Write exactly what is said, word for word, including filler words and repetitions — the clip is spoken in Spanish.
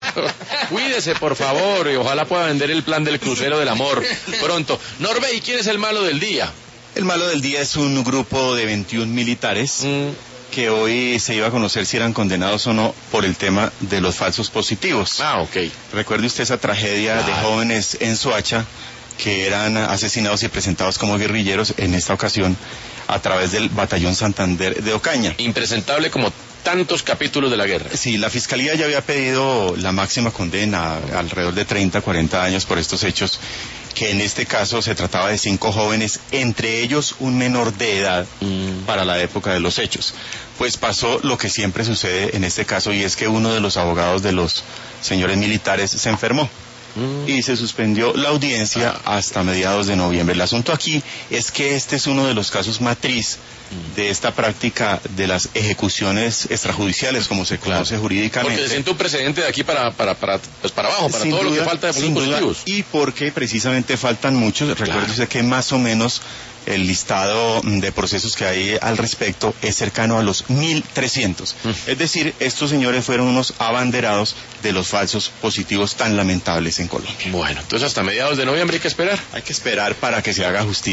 Cuídese, por favor, y ojalá pueda vender el plan del crucero del amor pronto. Norbey, ¿quién es el malo del día? El malo del día es un grupo de veintiún militares mm. que hoy se iba a conocer si eran condenados o no por el tema de los falsos positivos. Ah, ok. Recuerde usted esa tragedia ah. de jóvenes en Soacha que eran asesinados y presentados como guerrilleros, en esta ocasión a través del Batallón Santander de Ocaña. Impresentable como tantos capítulos de la guerra. Sí, la Fiscalía ya había pedido la máxima condena, alrededor de treinta, cuarenta años por estos hechos, que en este caso se trataba de cinco jóvenes, entre ellos un menor de edad mm. para la época de los hechos. Pues pasó lo que siempre sucede en este caso, y es que uno de los abogados de los señores militares se enfermó. Mm. Y se suspendió la audiencia ah. hasta mediados de noviembre. El asunto aquí es que este es uno de los casos matriz mm. de esta práctica de las ejecuciones extrajudiciales, como se conoce claro. jurídicamente. Porque se siente un precedente de aquí para para para pues para abajo, para sin todo duda, lo que falta de falsos positivos. Y porque precisamente faltan muchos. Claro. Recuerde usted que más o menos el listado de procesos que hay al respecto es cercano a los mil trescientos. Mm. Es decir, estos señores fueron unos abanderados de los falsos positivos tan lamentables en Colombia. Bueno, entonces hasta mediados de noviembre hay que esperar. Hay que esperar para que se haga justicia.